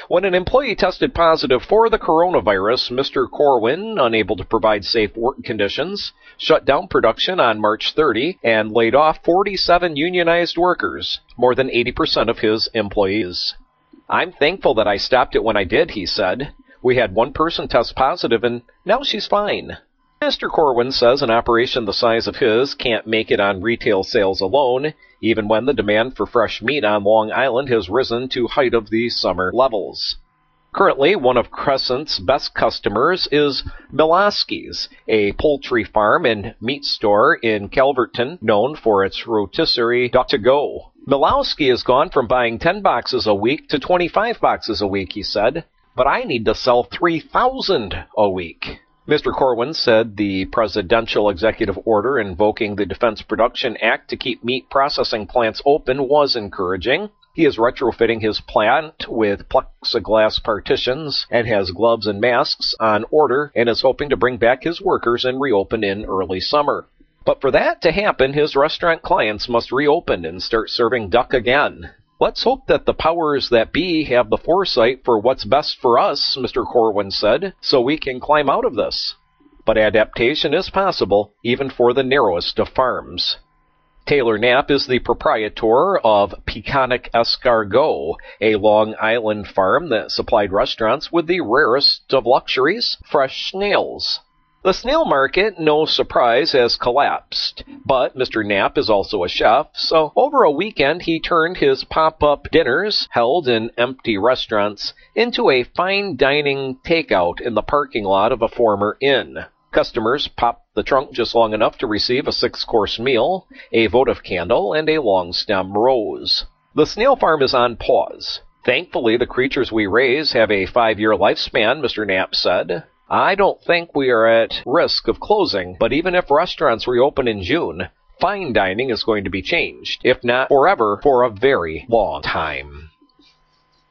When an employee tested positive for the coronavirus, Mr. Corwin, unable to provide safe work conditions, shut down production on March 30 and laid off 47 unionized workers, more than 80% of his employees. "I'm thankful that I stopped it when I did," he said. "We had one person test positive and now she's fine." Mr. Corwin says an operation the size of his can't make it on retail sales alone, even when the demand for fresh meat on Long Island has risen to height of the summer levels. Currently, one of Crescent's best customers is Miloski's, a poultry farm and meat store in Calverton known for its rotisserie duck-to-go. "Milowski has gone from buying 10 boxes a week to 25 boxes a week," he said, "but I need to sell 3,000 a week." Mr. Corwin said the presidential executive order invoking the Defense Production Act to keep meat processing plants open was encouraging. He is retrofitting his plant with plexiglass partitions and has gloves and masks on order and is hoping to bring back his workers and reopen in early summer. But for that to happen, his restaurant clients must reopen and start serving duck again. "Let's hope that the powers that be have the foresight for what's best for us," Mr. Corwin said, "so we can climb out of this." But adaptation is possible, even for the narrowest of farms. Taylor Knapp is the proprietor of Peconic Escargot, a Long Island farm that supplied restaurants with the rarest of luxuries, fresh snails. The snail market, no surprise, has collapsed, but Mr. Knapp is also a chef, so over a weekend he turned his pop-up dinners, held in empty restaurants, into a fine dining takeout in the parking lot of a former inn. Customers popped the trunk just long enough to receive a 6-course meal, a votive candle, and a long-stem rose. The snail farm is on pause. "Thankfully, the creatures we raise have a 5-year lifespan," Mr. Knapp said. "I don't think we are at risk of closing, but even if restaurants reopen in June, fine dining is going to be changed, if not forever, for a very long time."